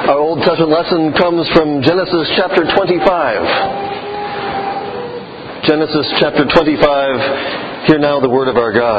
Our Old Testament lesson comes from Genesis chapter 25. Genesis chapter 25. Hear now the word of our God.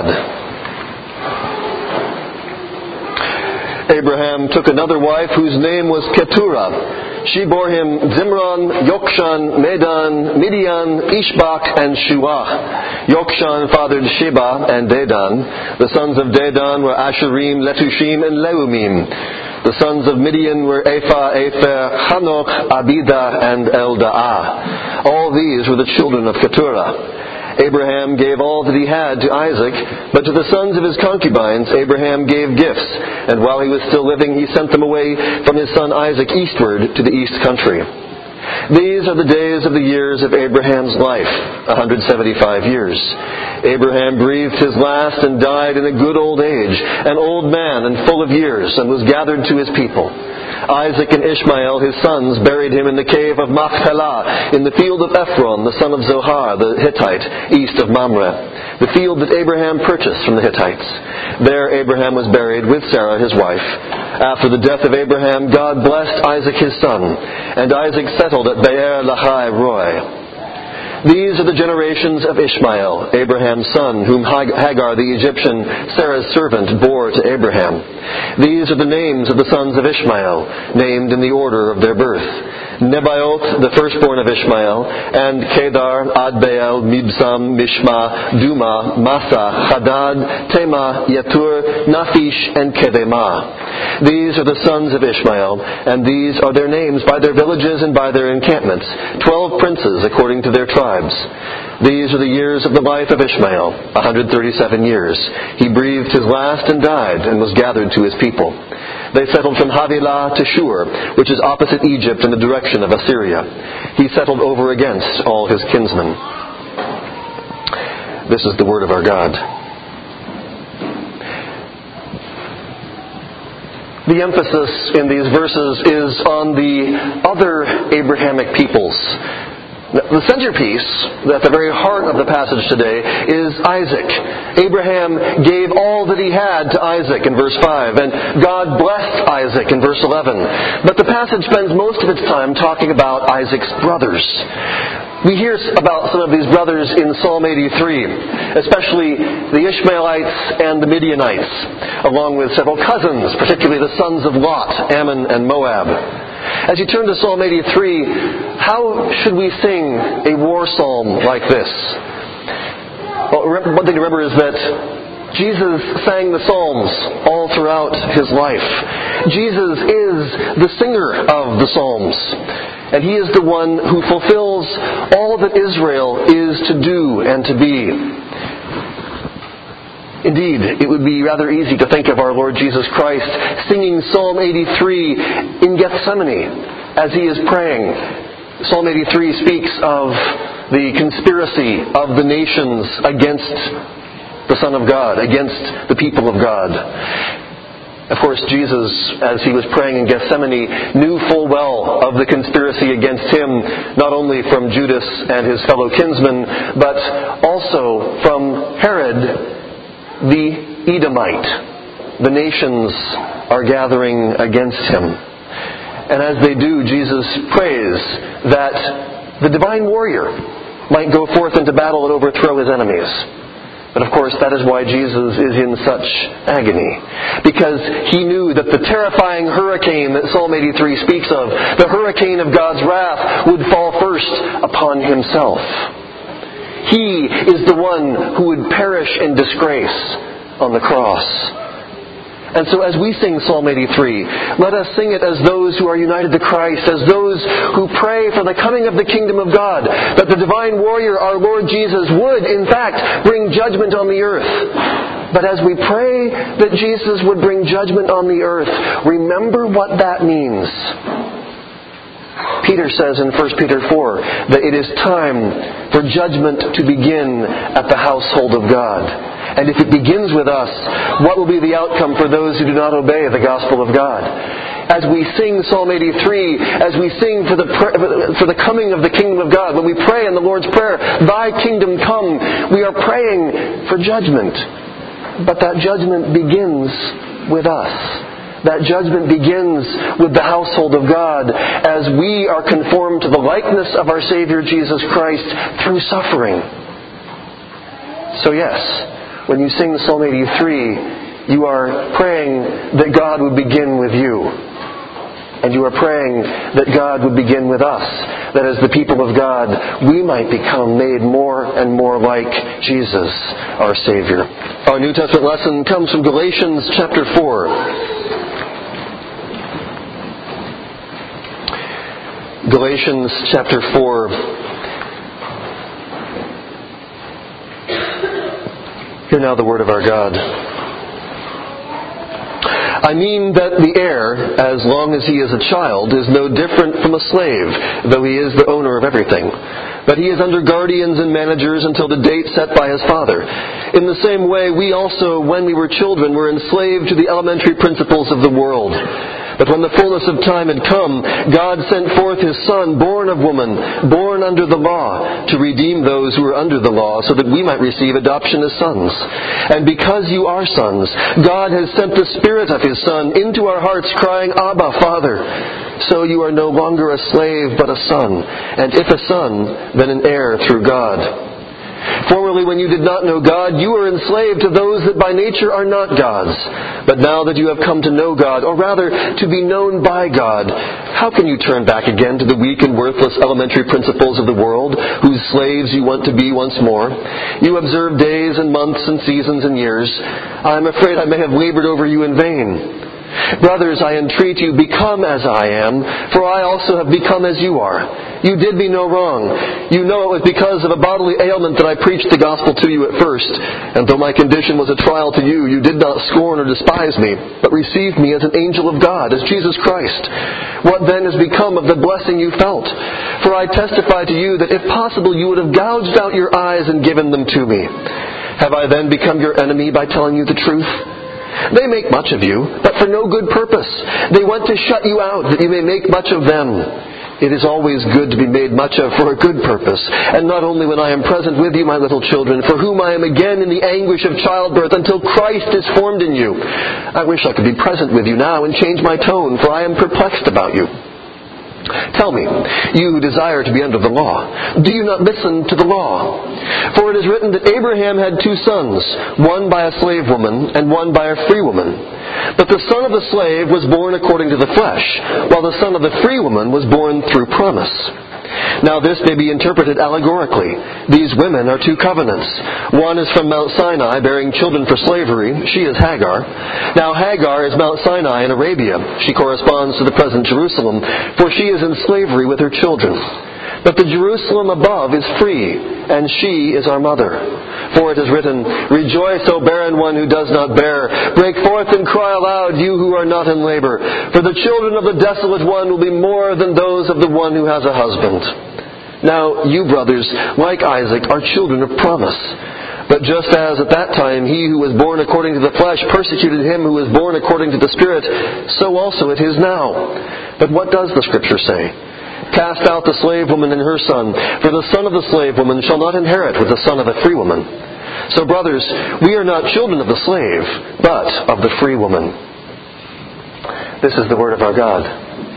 Abraham took another wife whose name was Keturah. She bore him Zimran, Yokshan, Medan, Midian, Ishbak, and Shuah. Yokshan fathered Sheba and Dedan. The sons of Dedan were Asherim, Letushim, and Leumim. The sons of Midian were Ephah, Epher, Hanok, Abida, and Elda'ah. All these were the children of Keturah. Abraham gave all that he had to Isaac, but to the sons of his concubines Abraham gave gifts, and while he was still living he sent them away from his son Isaac eastward to the east country. These are the days of the years of Abraham's life, 175 years. Abraham breathed his last and died in a good old age, an old man and full of years, and was gathered to his people. Isaac and Ishmael, his sons, buried him in the cave of Machpelah, in the field of Ephron, the son of Zohar, the Hittite, east of Mamre, the field that Abraham purchased from the Hittites. There Abraham was buried with Sarah, his wife. After the death of Abraham, God blessed Isaac his son, and Isaac settled at Be'er Lahai Roi. These are the generations of Ishmael, Abraham's son, whom Hagar the Egyptian, Sarah's servant, bore to Abraham. These are the names of the sons of Ishmael, named in the order of their birth. Nebaioth, the firstborn of Ishmael, and Kedar, Adbeel, Mibsam, Mishma, Duma, Massa, Hadad, Tema, Yetur, Naphish, and Kedemah. These are the sons of Ishmael, and these are their names by their villages and by their encampments, 12 princes according to their tribes. These are the years of the life of Ishmael, 137 years. He breathed his last and died, and was gathered to his people. They settled from Havilah to Shur, which is opposite Egypt in the direction of Assyria. He settled over against all his kinsmen. This is the word of our God. The emphasis in these verses is on the other Abrahamic peoples. The centerpiece, at the very heart of the passage today, is Isaac. Abraham gave all that he had to Isaac in verse 5, and God blessed Isaac in verse 11. But the passage spends most of its time talking about Isaac's brothers. We hear about some of these brothers in Psalm 83, especially the Ishmaelites and the Midianites, along with several cousins, particularly the sons of Lot, Ammon and Moab. As you turn to Psalm 83, how should we sing a war psalm like this? Well, one thing to remember is that Jesus sang the Psalms all throughout his life. Jesus is the singer of the Psalms. And he is the one who fulfills all that Israel is to do and to be. Indeed, it would be rather easy to think of our Lord Jesus Christ singing Psalm 83 in Gethsemane as he is praying. Psalm 83 speaks of the conspiracy of the nations against the Son of God, against the people of God. Of course, Jesus, as he was praying in Gethsemane, knew full well of the conspiracy against him, not only from Judas and his fellow kinsmen, but also from Herod the Edomite. The nations are gathering against him. And as they do, Jesus prays that the divine warrior might go forth into battle and overthrow his enemies. But of course, that is why Jesus is in such agony. Because he knew that the terrifying hurricane that Psalm 83 speaks of, the hurricane of God's wrath, would fall first upon himself. He is the one who would perish in disgrace on the cross. And so as we sing Psalm 83, let us sing it as those who are united to Christ, as those who pray for the coming of the kingdom of God, that the divine warrior, our Lord Jesus, would, in fact, bring judgment on the earth. But as we pray that Jesus would bring judgment on the earth, remember what that means. Peter says in 1 Peter 4 that it is time for judgment to begin at the household of God. And if it begins with us, what will be the outcome for those who do not obey the gospel of God? As we sing Psalm 83, as we sing for the coming of the kingdom of God, when we pray in the Lord's Prayer, Thy kingdom come, we are praying for judgment. But that judgment begins with us. That judgment begins with the household of God as we are conformed to the likeness of our Savior Jesus Christ through suffering. So yes, when you sing Psalm 83, you are praying that God would begin with you. And you are praying that God would begin with us, that as the people of God, we might become made more and more like Jesus, our Savior. Our New Testament lesson comes from Galatians chapter 4. Galatians chapter 4. Hear now the word of our God. I mean that the heir, as long as he is a child, is no different from a slave, though he is the owner of everything. But he is under guardians and managers until the date set by his father. In the same way, we also, when we were children, were enslaved to the elementary principles of the world. But when the fullness of time had come, God sent forth His Son, born of woman, born under the law, to redeem those who were under the law, so that we might receive adoption as sons. And because you are sons, God has sent the Spirit of His Son into our hearts, crying, Abba, Father. So you are no longer a slave, but a son. And if a son, then an heir through God. Formerly, when you did not know God, you were enslaved to those that by nature are not God's. But now that you have come to know God, or rather, to be known by God, how can you turn back again to the weak and worthless elementary principles of the world, whose slaves you want to be once more? You observe days and months and seasons and years. I am afraid I may have labored over you in vain. Brothers, I entreat you, become as I am, for I also have become as you are. You did me no wrong. You know it was because of a bodily ailment that I preached the gospel to you at first. And though my condition was a trial to you, you did not scorn or despise me, but received me as an angel of God, as Jesus Christ. What then has become of the blessing you felt? For I testify to you that if possible you would have gouged out your eyes and given them to me. Have I then become your enemy by telling you the truth? They make much of you, but for no good purpose. They want to shut you out, that you may make much of them. It is always good to be made much of for a good purpose, and not only when I am present with you, my little children, for whom I am again in the anguish of childbirth, until Christ is formed in you. I wish I could be present with you now and change my tone, for I am perplexed about you. Tell me, you who desire to be under the law, do you not listen to the law? For it is written that Abraham had 2 sons, one by a slave woman and one by a free woman. But the son of the slave was born according to the flesh, while the son of the free woman was born through promise. Now this may be interpreted allegorically. These women are 2 covenants. One is from Mount Sinai, bearing children for slavery. She is Hagar. Now Hagar is Mount Sinai in Arabia. She corresponds to the present Jerusalem, for she is in slavery with her children. But the Jerusalem above is free, and she is our mother. For it is written, Rejoice, O barren one who does not bear. Break forth and cry aloud, you who are not in labor. For the children of the desolate one will be more than those of the one who has a husband. Now you, brothers, like Isaac, are children of promise. But just as at that time he who was born according to the flesh persecuted him who was born according to the Spirit, so also it is now. But what does the Scripture say? Cast out the slave woman and her son, for the son of the slave woman shall not inherit with the son of the free woman. So, brothers, we are not children of the slave, but of the free woman. This is the word of our God.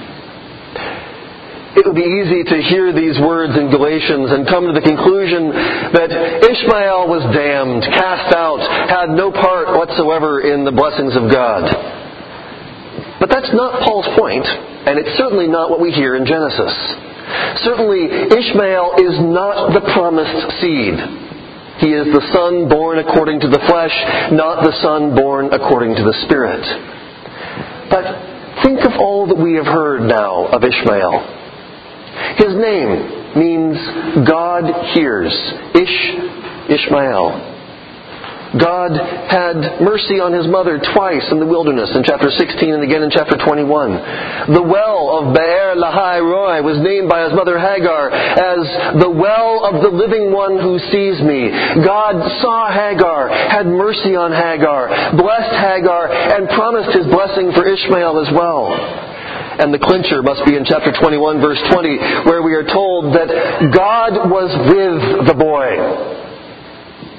It would be easy to hear these words in Galatians and come to the conclusion that Ishmael was damned, cast out, had no part whatsoever in the blessings of God. But that's not Paul's point, and it's certainly not what we hear in Genesis. Certainly, Ishmael is not the promised seed. He is the son born according to the flesh, not the son born according to the Spirit. But think of all that we have heard now of Ishmael. His name means God hears. Ishmael. God had mercy on his mother twice in the wilderness, in chapter 16 and again in chapter 21. The well of Be'er Lahai Roi was named by his mother Hagar as the well of the living one who sees me. God saw Hagar, had mercy on Hagar, blessed Hagar, and promised his blessing for Ishmael as well. And the clincher must be in chapter 21, verse 20, where we are told that God was with the boy.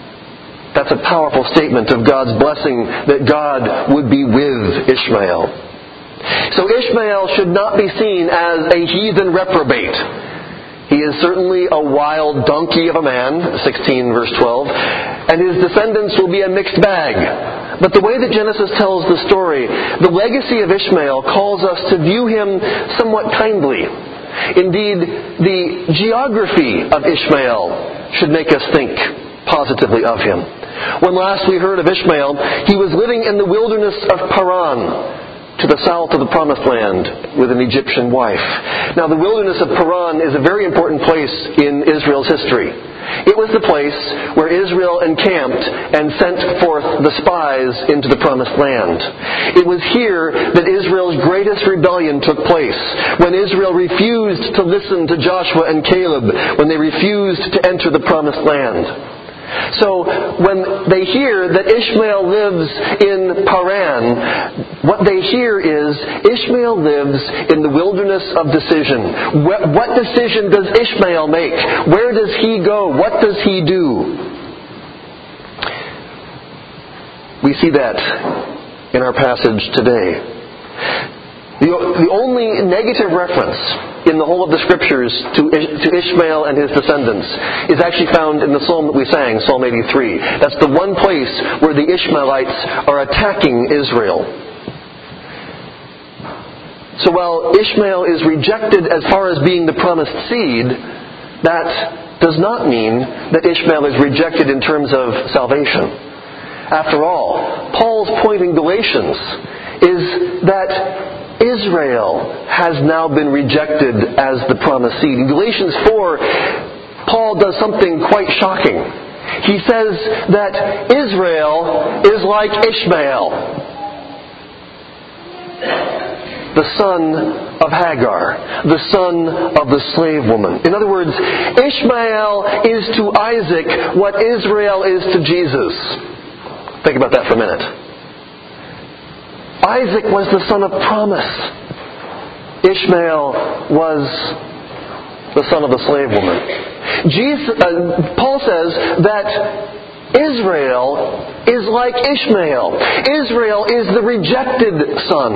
That's a powerful statement of God's blessing that God would be with Ishmael. So Ishmael should not be seen as a heathen reprobate. He is certainly a wild donkey of a man, 16 verse 12, and his descendants will be a mixed bag. But the way that Genesis tells the story, the legacy of Ishmael calls us to view him somewhat kindly. Indeed, the geography of Ishmael should make us think positively of him. When last we heard of Ishmael, he was living in the wilderness of Paran, to the south of the Promised Land, with an Egyptian wife. Now, the wilderness of Paran is a very important place in Israel's history. It was the place where Israel encamped and sent forth the spies into the Promised Land. It was here that Israel's greatest rebellion took place, when Israel refused to listen to Joshua and Caleb, when they refused to enter the Promised Land. So, when they hear that Ishmael lives in Paran, what they hear is Ishmael lives in the wilderness of decision. What decision does Ishmael make? Where does he go? What does he do? We see that in our passage today. The only negative reference in the whole of the Scriptures to Ishmael and his descendants is actually found in the psalm that we sang, Psalm 83. That's the one place where the Ishmaelites are attacking Israel. So while Ishmael is rejected as far as being the promised seed, that does not mean that Ishmael is rejected in terms of salvation. After all, Paul's point in Galatians is that Israel has now been rejected as the promised seed. In Galatians 4, Paul does something quite shocking. He says that Israel is like Ishmael, the son of Hagar, the son of the slave woman. In other words, Ishmael is to Isaac what Israel is to Jesus. Think about that for a minute. Isaac was the son of promise. Ishmael was the son of the slave woman. Paul says that Israel is like Ishmael. Israel is the rejected son.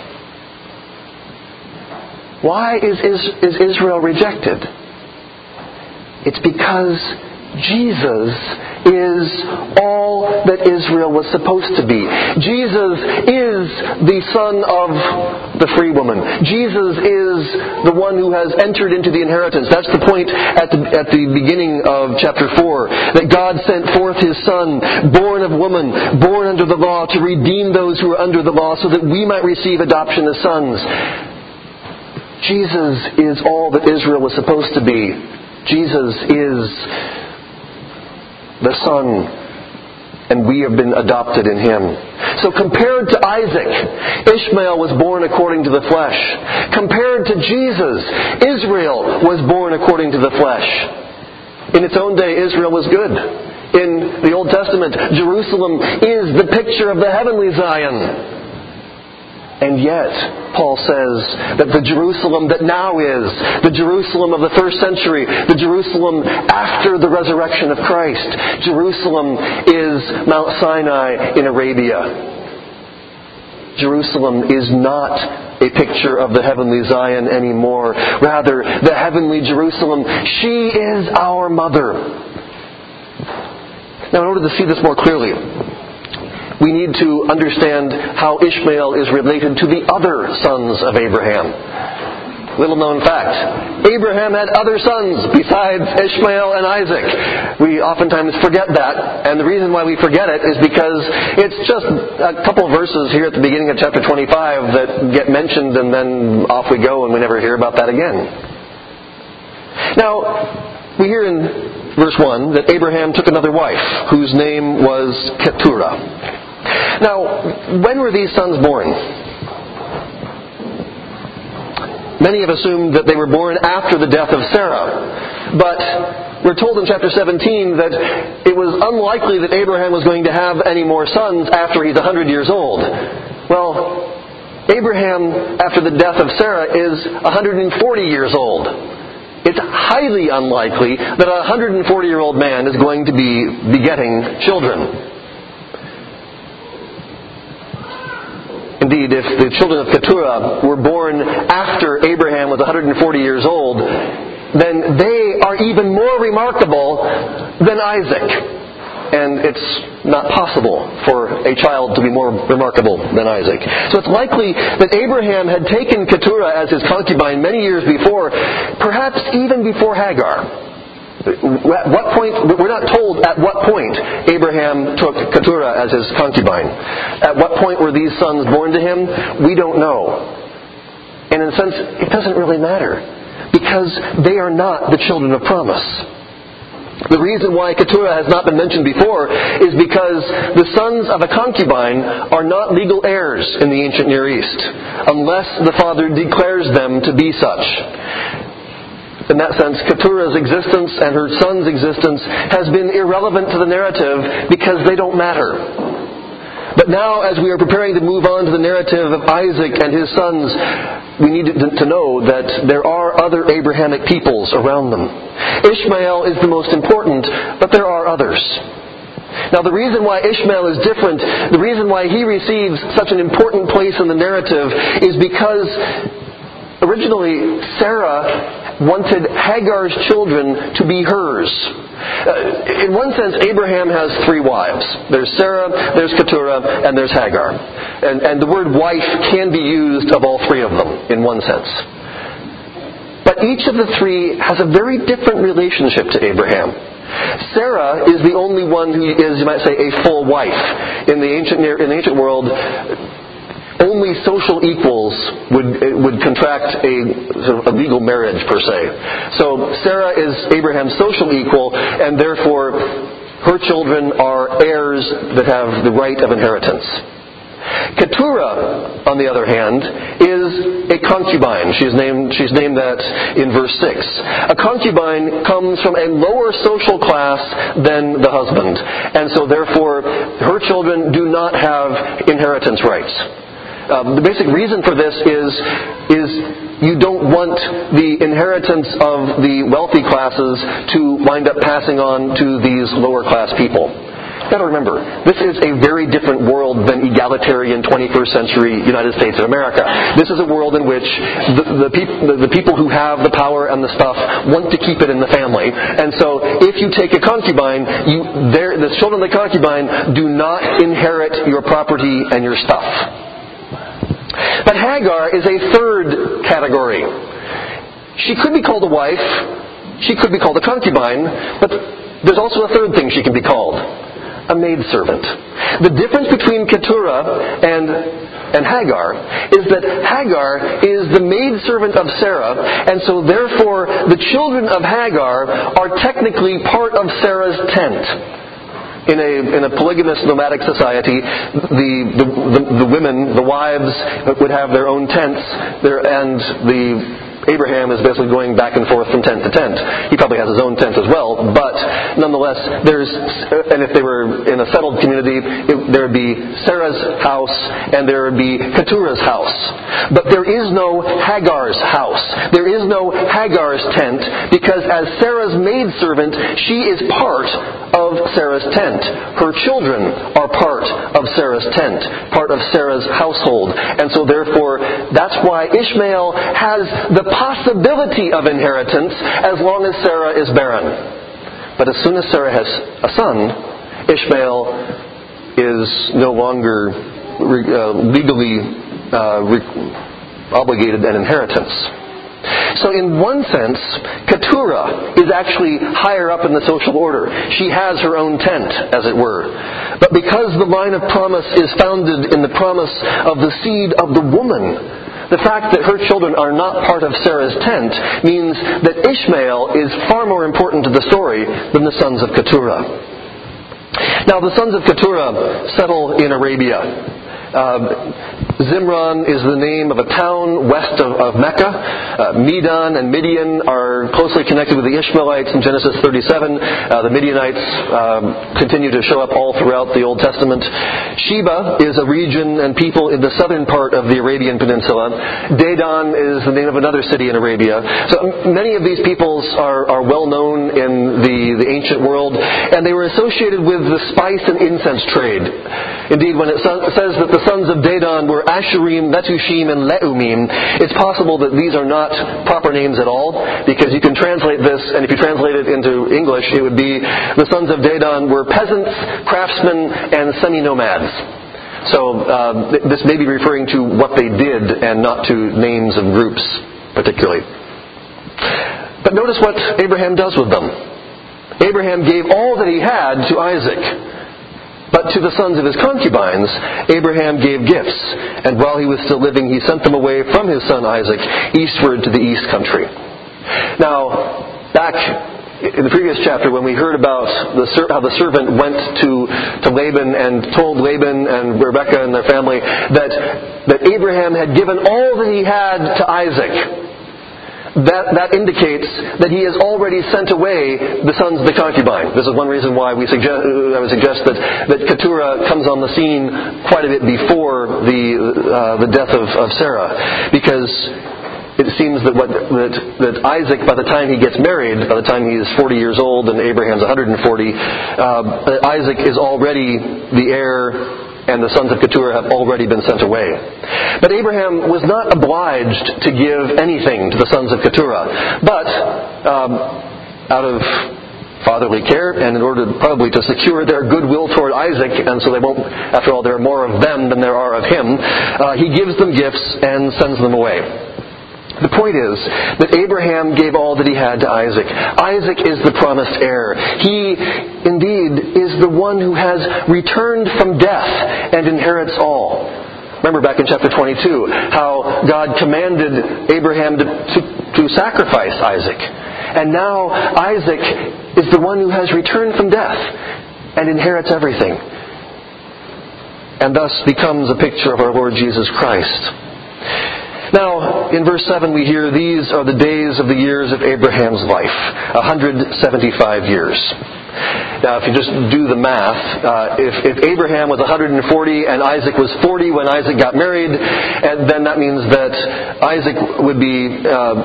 Why is Israel rejected? It's because Jesus is all that Israel was supposed to be. Jesus is the son of the free woman. Jesus is the one who has entered into the inheritance. That's the point at the beginning of chapter 4, that God sent forth His Son, born of woman, born under the law, to redeem those who are under the law, so that we might receive adoption as sons. Jesus is all that Israel was supposed to be. Jesus is the Son, and we have been adopted in Him. So compared to Isaac, Ishmael was born according to the flesh. Compared to Jesus, Israel was born according to the flesh. In its own day, Israel was good. In the Old Testament, Jerusalem is the picture of the heavenly Zion. And yet, Paul says that the Jerusalem that now is, the Jerusalem of the first century, the Jerusalem after the resurrection of Christ, Jerusalem is Mount Sinai in Arabia. Jerusalem is not a picture of the heavenly Zion anymore. Rather, the heavenly Jerusalem, she is our mother. Now, in order to see this more clearly, we need to understand how Ishmael is related to the other sons of Abraham. Little known fact. Abraham had other sons besides Ishmael and Isaac. We oftentimes forget that, and the reason why we forget it is because it's just a couple of verses here at the beginning of chapter 25 that get mentioned, and then off we go and we never hear about that again. Now, we hear in verse 1 that Abraham took another wife, whose name was Keturah. Now, when were these sons born? Many have assumed that they were born after the death of Sarah. But we're told in chapter 17 that it was unlikely that Abraham was going to have any more sons after he's 100 years old. Well, Abraham, after the death of Sarah, is 140 years old. It's highly unlikely that a 140-year-old man is going to be begetting children. indeed, if the children of Keturah were born after Abraham was 140 years old, then they are even more remarkable than Isaac. And it's not possible for a child to be more remarkable than Isaac. So it's likely that Abraham had taken Keturah as his concubine many years before, perhaps even before Hagar. At what point, we're not told at what point Abraham took Keturah as his concubine. At what point were these sons born to him? We don't know. And in a sense, it doesn't really matter, because they are not the children of promise. The reason why Keturah has not been mentioned before is because the sons of a concubine are not legal heirs in the ancient Near East, unless the father declares them to be such. In that sense, Keturah's existence and her son's existence has been irrelevant to the narrative because they don't matter. But now, as we are preparing to move on to the narrative of Isaac and his sons, we need to know that there are other Abrahamic peoples around them. Ishmael is the most important, but there are others. Now, the reason why Ishmael is different, the reason why he receives such an important place in the narrative, is because originally Sarah wanted Hagar's children to be hers. In one sense, Abraham has three wives. There's Sarah, there's Keturah, and there's Hagar. And the word wife can be used of all three of them, in one sense. But each of the three has a very different relationship to Abraham. Sarah is the only one who is, you might say, a full wife. In the ancient world, only social equals would contract a legal marriage, per se. So Sarah is Abraham's social equal, and therefore her children are heirs that have the right of inheritance. Keturah, on the other hand, is a concubine. She's named that in verse 6. A concubine comes from a lower social class than the husband, and so therefore her children do not have inheritance rights. The basic reason for this is you don't want the inheritance of the wealthy classes to wind up passing on to these lower class people. You've got to remember, this is a very different world than egalitarian 21st century United States of America. This is a world in which the people who have the power and the stuff want to keep it in the family. And so if you take a concubine, the children of the concubine do not inherit your property and your stuff. But Hagar is a third category. She could be called a wife, she could be called a concubine, but there's also a third thing she can be called: a maidservant. The difference between Keturah and Hagar is that Hagar is the maidservant of Sarah, and so therefore the children of Hagar are technically part of Sarah's tent. In a polygamous nomadic society, the women, the wives, would have their own tents, and Abraham is basically going back and forth from tent to tent. He probably has his own tent as well, but nonetheless, and if they were in a settled community, there would be Sarah's house and there would be Keturah's house. But there is no Hagar's house. There is no Hagar's tent, because as Sarah's maidservant, she is part of Sarah's tent. Her children are part of Sarah's tent, part of Sarah's household. And so therefore, that's why Ishmael has the possibility of inheritance as long as Sarah is barren. But as soon as Sarah has a son, Ishmael is no longer legally obligated an inheritance. So in one sense, Keturah is actually higher up in the social order. She has her own tent, as it were. But because the line of promise is founded in the promise of the seed of the woman, the fact that her children are not part of Sarah's tent means that Ishmael is far more important to the story than the sons of Keturah. Now, the sons of Keturah settle in Arabia. Zimran is the name of a town west of Mecca. Medan and Midian are closely connected with the Ishmaelites in Genesis 37. The Midianites continue to show up all throughout the Old Testament. Sheba is a region and people in the southern part of the Arabian Peninsula. Dedan is the name of another city in Arabia. So many of these peoples are well known in the ancient world, and they were associated with the spice and incense trade. Indeed, when it says that the sons of Dedan were or Asherim, Letushim, and Leumim. It's possible that these are not proper names at all, because you can translate this, and if you translate it into English, it would be the sons of Dedan were peasants, craftsmen, and semi-nomads. So this may be referring to what they did and not to names of groups particularly. But notice what Abraham does with them. Abraham gave all that he had to Isaac. But to the sons of his concubines, Abraham gave gifts. And while he was still living, he sent them away from his son Isaac eastward to the east country. Now, back in the previous chapter, when we heard about how the servant went to Laban and told Laban and Rebekah and their family that Abraham had given all that he had to Isaac, that indicates that he has already sent away the sons of the concubine. This is one reason why I would suggest that Keturah comes on the scene quite a bit before the death of Sarah, because it seems that Isaac, by the time he gets married, by the time he is 40 years old and Abraham's 140, Isaac is already the heir, and the sons of Keturah have already been sent away. But Abraham was not obliged to give anything to the sons of Keturah, but out of fatherly care, and in order probably to secure their goodwill toward Isaac, and so they won't, after all, there are more of them than there are of him, he gives them gifts and sends them away. The point is that Abraham gave all that he had to Isaac. Isaac is the promised heir. He, indeed, is the one who has returned from death and inherits all. Remember back in chapter 22 how God commanded Abraham to sacrifice Isaac. And now Isaac is the one who has returned from death and inherits everything, and thus becomes a picture of our Lord Jesus Christ. Now, in verse 7 we hear, these are the days of the years of Abraham's life, 175 years. Now, if you just do the math, if Abraham was 140 and Isaac was 40 when Isaac got married, and then that means that Isaac would be,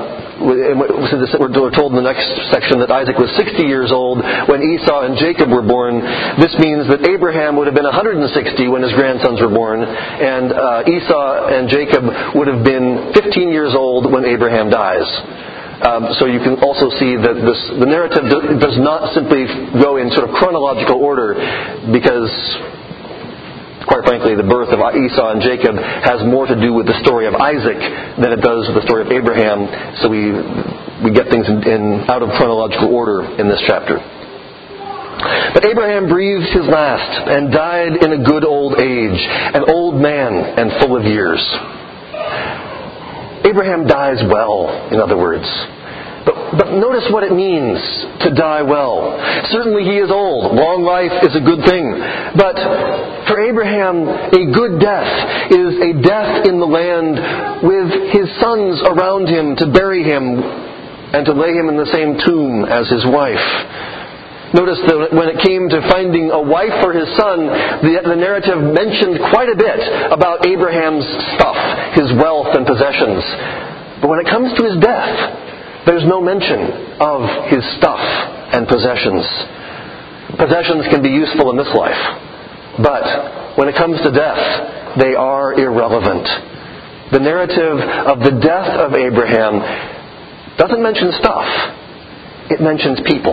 we're told in the next section that Isaac was 60 years old when Esau and Jacob were born. This means that Abraham would have been 160 when his grandsons were born, and Esau and Jacob would have been 15 years old when Abraham dies. So you can also see that the narrative does not simply go in sort of chronological order, because, quite frankly, the birth of Esau and Jacob has more to do with the story of Isaac than it does with the story of Abraham. So we get things in out of chronological order in this chapter. But Abraham breathed his last and died in a good old age, an old man and full of years. Abraham dies well, in other words. But notice what it means to die well. Certainly he is old. Long life is a good thing. But for Abraham, a good death is a death in the land with his sons around him to bury him and to lay him in the same tomb as his wife. Notice that when it came to finding a wife for his son, the narrative mentioned quite a bit about Abraham's stuff, his wealth and possessions. But when it comes to his death, there's no mention of his stuff and possessions. Possessions can be useful in this life, but when it comes to death, they are irrelevant. The narrative of the death of Abraham doesn't mention stuff. It mentions people.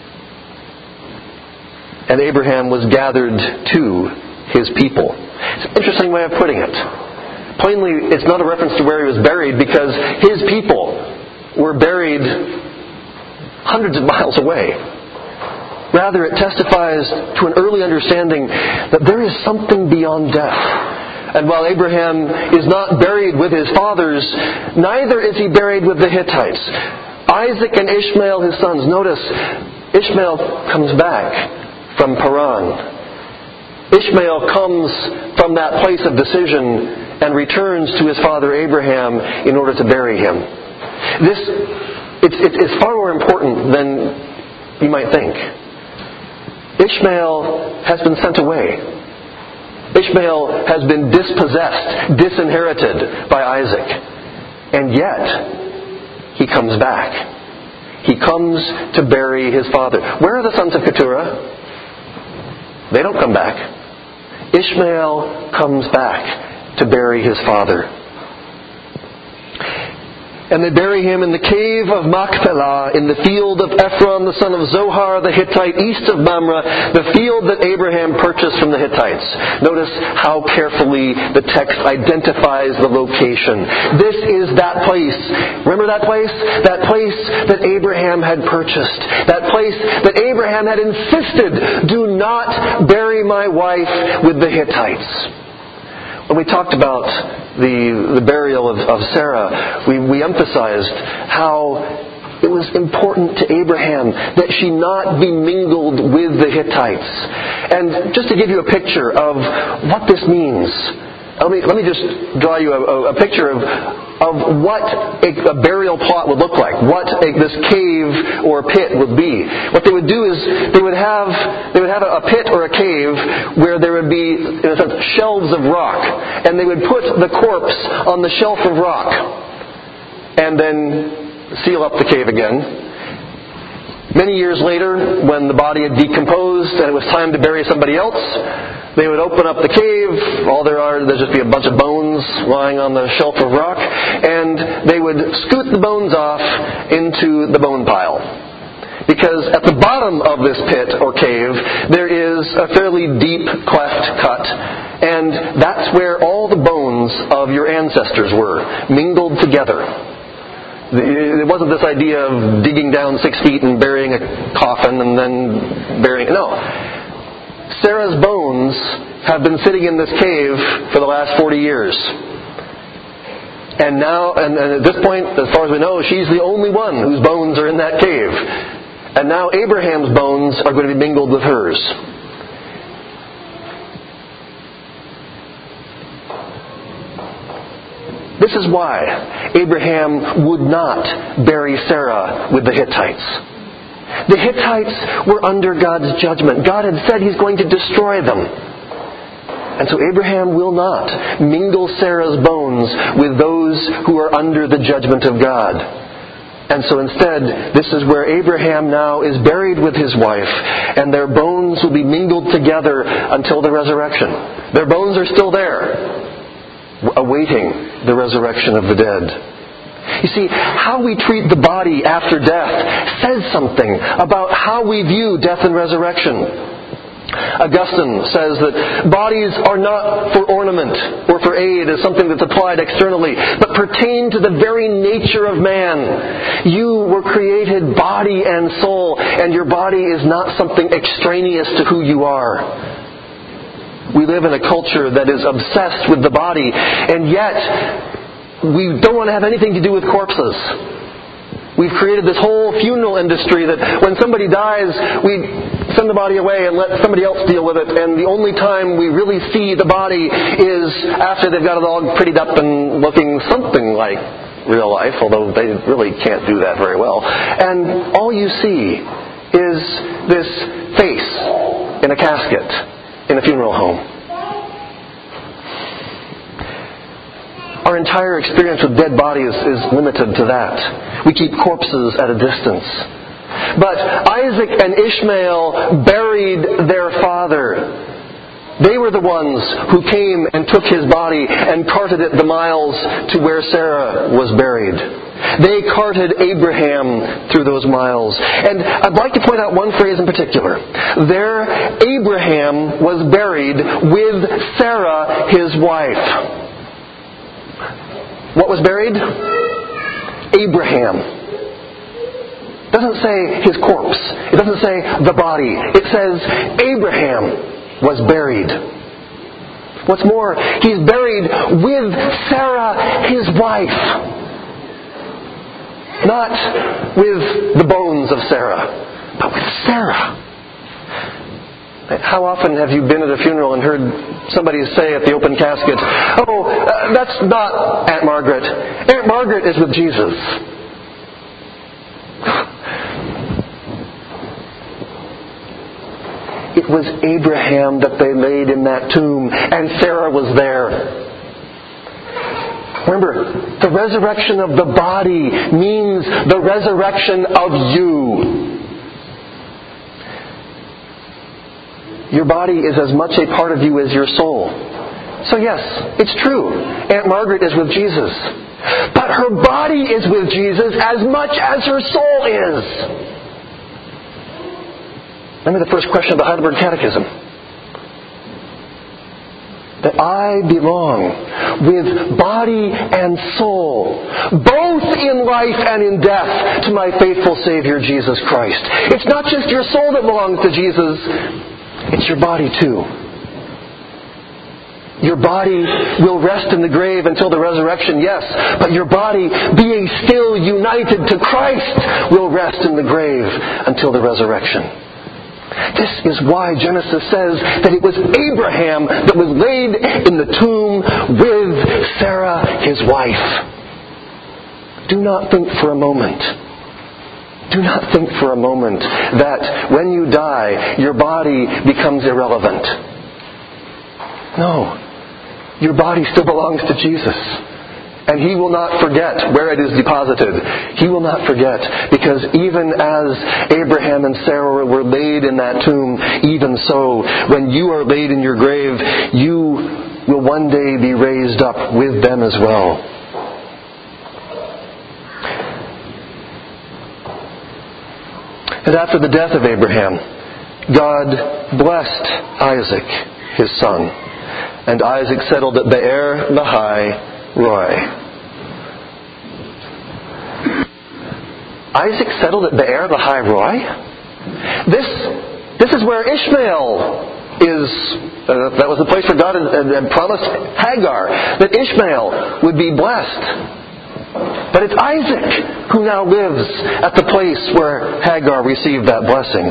And Abraham was gathered to his people. It's an interesting way of putting it. Plainly, it's not a reference to where he was buried, because his people were buried hundreds of miles away. Rather, it testifies to an early understanding that there is something beyond death. And while Abraham is not buried with his fathers, neither is he buried with the Hittites. Isaac and Ishmael, his sons. Notice, Ishmael comes back from Paran. Ishmael comes from that place of decision and returns to his father Abraham in order to bury him. It's far more important than you might think. Ishmael has been sent away. Ishmael has been dispossessed, disinherited by Isaac. And yet, he comes back. He comes to bury his father. Where are the sons of Keturah? They don't come back. Ishmael comes back. to bury his father. And they bury him in the cave of Machpelah, in the field of Ephron the son of Zohar the Hittite, east of Mamre, the field that Abraham purchased from the Hittites. Notice how carefully the text identifies the location. This is that place. Remember that place? That place that Abraham had purchased. That place that Abraham had insisted, do not bury my wife with the Hittites. When we talked about the burial of Sarah, we emphasized how it was important to Abraham that she not be mingled with the Hittites. And just to give you a picture of what this means, let me just draw you a picture of what a burial plot would look like, what this cave or pit would be. What they would do is they would have a pit or a cave where there would be, in a sense, shelves of rock, and they would put the corpse on the shelf of rock and then seal up the cave again. Many years later, when the body had decomposed and it was time to bury somebody else, they would open up the cave. There'd just be a bunch of bones lying on the shelf of rock, and they would scoot the bones off into the bone pile. Because at the bottom of this pit or cave, there is a fairly deep cleft cut, and that's where all the bones of your ancestors were, mingled together. It wasn't this idea of digging down 6 feet and burying a coffin and then burying... No. Sarah's bones have been sitting in this cave for the last 40 years. And now, and at this point, as far as we know, she's the only one whose bones are in that cave. And now Abraham's bones are going to be mingled with hers. This is why Abraham would not bury Sarah with the Hittites. The Hittites were under God's judgment. God had said He's going to destroy them. And so Abraham will not mingle Sarah's bones with those who are under the judgment of God. And so instead, this is where Abraham now is buried with his wife, and their bones will be mingled together until the resurrection. Their bones are still there, awaiting the resurrection of the dead. You see, how we treat the body after death says something about how we view death and resurrection. Augustine says that bodies are not for ornament or for aid as something that's applied externally, but pertain to the very nature of man. You were created body and soul, and your body is not something extraneous to who you are. We live in a culture that is obsessed with the body, and yet we don't want to have anything to do with corpses. We've created this whole funeral industry that when somebody dies, we send the body away and let somebody else deal with it. And the only time we really see the body is after they've got it all prettied up and looking something like real life, although they really can't do that very well. And all you see is this face in a casket in a funeral home. Our entire experience with dead bodies is limited to that. We keep corpses at a distance. But Isaac and Ishmael buried their father. They were the ones who came and took his body and carted it the miles to where Sarah was buried. They carted Abraham through those miles. And I'd like to point out one phrase in particular. There, Abraham was buried with Sarah, his wife. What was buried? Abraham. It doesn't say his corpse. It doesn't say the body. It says Abraham was buried. What's more, he's buried with Sarah, his wife. Not with the bones of Sarah, but with Sarah. How often have you been at a funeral and heard somebody say at the open casket, that's not Aunt Margaret. Aunt Margaret is with Jesus. It was Abraham that they laid in that tomb, and Sarah was there. Remember, the resurrection of the body means the resurrection of you. Your body is as much a part of you as your soul. So yes, it's true. Aunt Margaret is with Jesus. But her body is with Jesus as much as her soul is. Remember the first question of the Heidelberg Catechism. That I belong with body and soul, both in life and in death, to my faithful Savior Jesus Christ. It's not just your soul that belongs to Jesus, it's your body too. Your body will rest in the grave until the resurrection, yes, but your body, being still united to Christ, will rest in the grave until the resurrection. This is why Genesis says that it was Abraham that was laid in the tomb with Sarah, his wife. Do not think for a moment that when you die, your body becomes irrelevant. No. Your body still belongs to Jesus. And He will not forget where it is deposited. He will not forget. Because even as Abraham and Sarah were laid in that tomb, even so, when you are laid in your grave, you will one day be raised up with them as well. And after the death of Abraham, God blessed Isaac, his son. And Isaac settled at Be'er Lahai Roi. Isaac settled at Be'er Lahai Roi? This is where Ishmael is. That was the place where God had promised Hagar that Ishmael would be blessed. But it's Isaac who now lives at the place where Hagar received that blessing.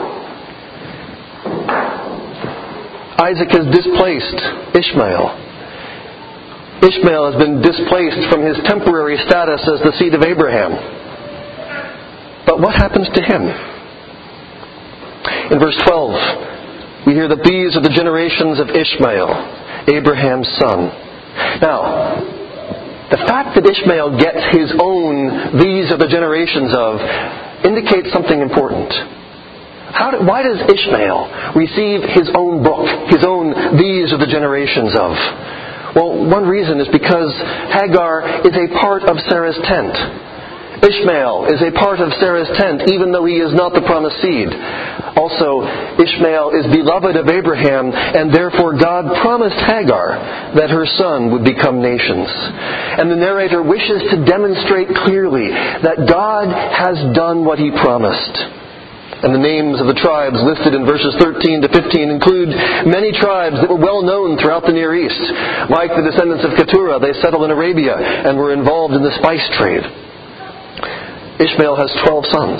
Isaac has displaced Ishmael. Ishmael has been displaced from his temporary status as the seed of Abraham. But what happens to him? In verse 12, we hear that these are the generations of Ishmael, Abraham's son. Now, the fact that Ishmael gets his own "these are the generations of" indicates something important. Why does Ishmael receive his own book, his own "these are the generations of"? Well, one reason is because Hagar is a part of Sarah's tent. Ishmael is a part of Sarah's tent, even though he is not the promised seed. Also, Ishmael is beloved of Abraham, and therefore God promised Hagar that her son would become nations. And the narrator wishes to demonstrate clearly that God has done what He promised. And the names of the tribes listed in verses 13 to 15 include many tribes that were well known throughout the Near East. Like the descendants of Keturah, they settled in Arabia and were involved in the spice trade. Ishmael has 12 sons.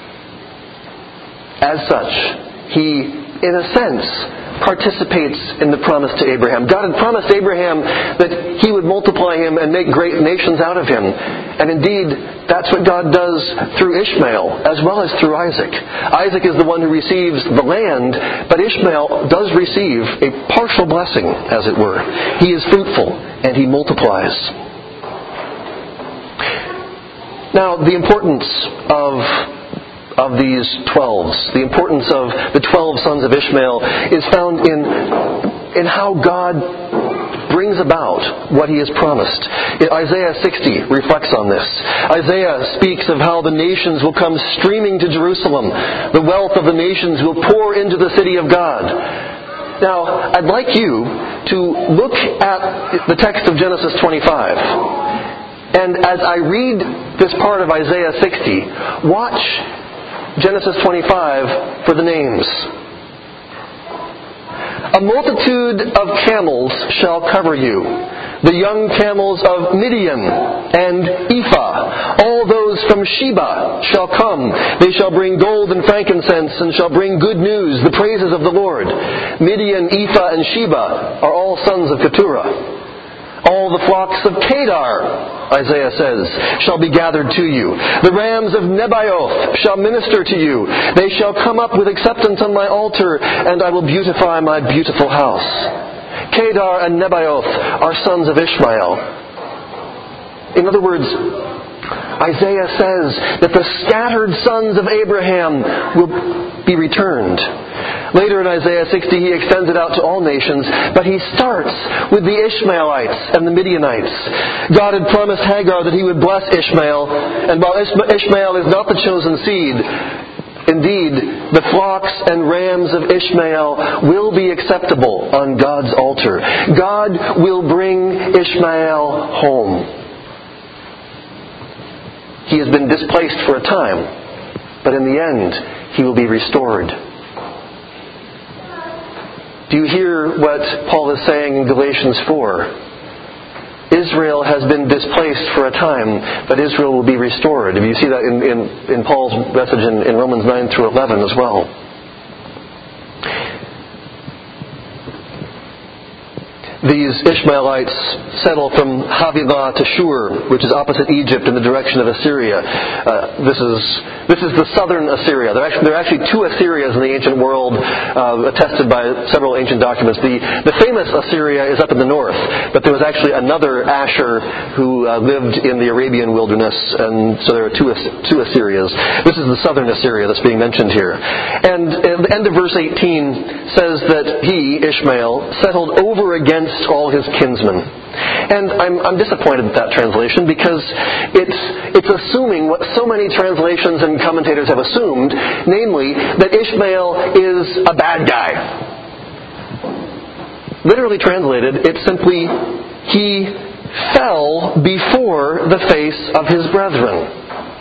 As such, he, in a sense, participates in the promise to Abraham. God had promised Abraham that He would multiply him and make great nations out of him. And indeed, that's what God does through Ishmael as well as through Isaac. Isaac is the one who receives the land, but Ishmael does receive a partial blessing, as it were. He is fruitful and he multiplies. Now, the importance of these 12s, the importance of the 12 sons of Ishmael is found in how God brings about what He has promised. Isaiah 60 reflects on this. Isaiah speaks of how the nations will come streaming to Jerusalem. The wealth of the nations will pour into the city of God. Now, I'd like you to look at the text of Genesis 25. And as I read this part of Isaiah 60, watch Genesis 25 for the names. A multitude of camels shall cover you, the young camels of Midian and Ephah. All those from Sheba shall come. They shall bring gold and frankincense and shall bring good news, the praises of the Lord. Midian, Ephah, and Sheba are all sons of Keturah. All the flocks of Kedar, Isaiah says, shall be gathered to you. The rams of Nebaioth shall minister to you. They shall come up with acceptance on my altar, and I will beautify my beautiful house. Kedar and Nebaioth are sons of Ishmael. In other words, Isaiah says that the scattered sons of Abraham will be returned. Later in Isaiah 60, he extends it out to all nations, but he starts with the Ishmaelites and the Midianites. God had promised Hagar that he would bless Ishmael, and while Ishmael is not the chosen seed, indeed, the flocks and rams of Ishmael will be acceptable on God's altar. God will bring Ishmael home. He has been displaced for a time, but in the end, he will be restored. Do you hear what Paul is saying in Galatians 4? Israel has been displaced for a time, but Israel will be restored. You see that in Paul's message in Romans 9 through 11 as well. These Ishmaelites settle from Havilah to Shur, which is opposite Egypt in the direction of Assyria. This is the southern Assyria. There are actually two Assyrias in the ancient world, attested by several ancient documents. The famous Assyria is up in the north, but there was actually another Ashur who lived in the Arabian wilderness, and so there are two Assyrias. This is the southern Assyria that's being mentioned here. And at the end of verse 18 says that he, Ishmael, settled over against all his kinsmen. And I'm disappointed at that translation because it's assuming what so many translations and commentators have assumed, namely that Ishmael is a bad guy. Literally translated, it's simply, he fell before the face of his brethren.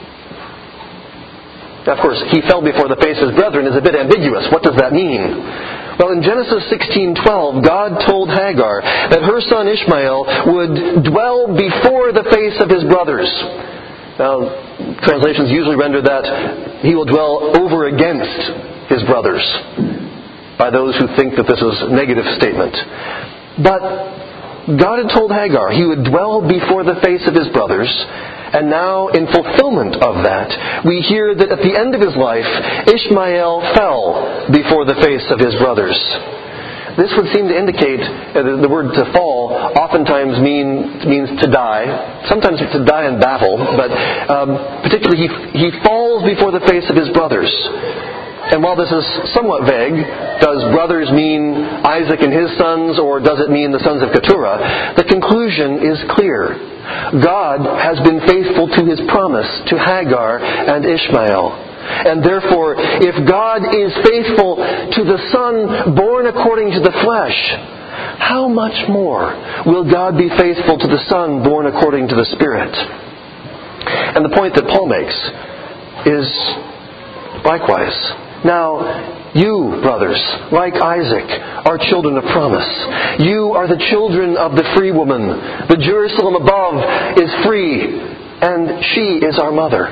Now, of course, he fell before the face of his brethren is a bit ambiguous. What does that mean? Well, in Genesis 16:12, God told Hagar that her son Ishmael would dwell before the face of his brothers. Now, translations usually render that he will dwell over against his brothers, by those who think that this is a negative statement. But God had told Hagar he would dwell before the face of his brothers, and now in fulfillment of that, we hear that at the end of his life, Ishmael fell before the face of his brothers. This would seem to indicate, the word to fall oftentimes means to die, sometimes to die in battle, but particularly he falls before the face of his brothers. And while this is somewhat vague, does brothers mean Isaac and his sons, or does it mean the sons of Keturah? The conclusion is clear. God has been faithful to his promise to Hagar and Ishmael. And therefore, if God is faithful to the son born according to the flesh, how much more will God be faithful to the son born according to the Spirit? And the point that Paul makes is likewise. Now, you, brothers, like Isaac, are children of promise. You are the children of the free woman. The Jerusalem above is free, and she is our mother.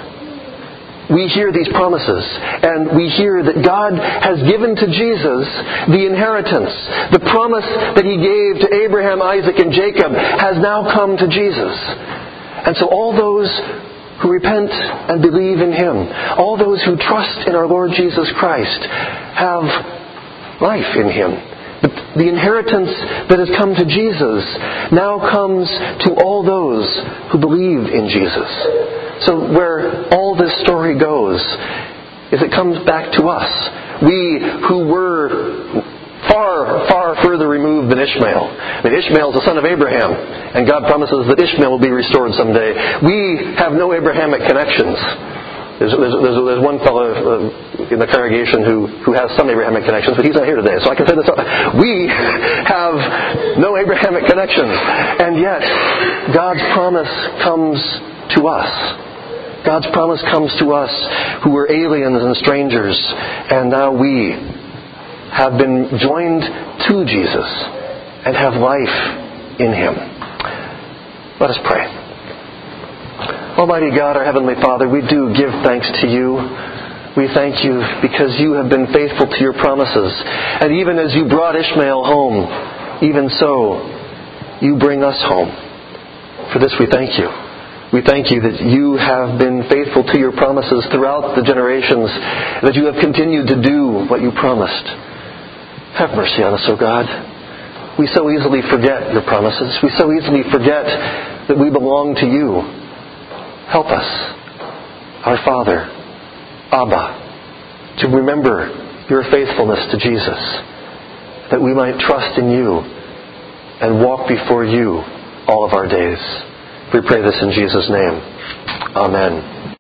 We hear these promises, and we hear that God has given to Jesus the inheritance. The promise that he gave to Abraham, Isaac, and Jacob has now come to Jesus. And so all those who repent and believe in him, all those who trust in our Lord Jesus Christ, have life in him. But the inheritance that has come to Jesus now comes to all those who believe in Jesus. So where all this story goes is it comes back to us. We who were far further removed than Ishmael. I mean, Ishmael is the son of Abraham, and God promises that Ishmael will be restored someday. We have no Abrahamic connections. There's one fellow in the congregation who has some Abrahamic connections, but he's not here today, so I can say this. We have no Abrahamic connections, and yet God's promise comes to us. God's promise comes to us who were aliens and strangers, and now we have been joined to Jesus and have life in him. Let us pray. Almighty God, our Heavenly Father, we do give thanks to you. We thank you because you have been faithful to your promises. And even as you brought Ishmael home, even so, you bring us home. For this we thank you. We thank you that you have been faithful to your promises throughout the generations, that you have continued to do what you promised. Have mercy on us, O God. We so easily forget your promises. We so easily forget that we belong to you. Help us, our Father, Abba, to remember your faithfulness to Jesus, that we might trust in you and walk before you all of our days. We pray this in Jesus' name. Amen.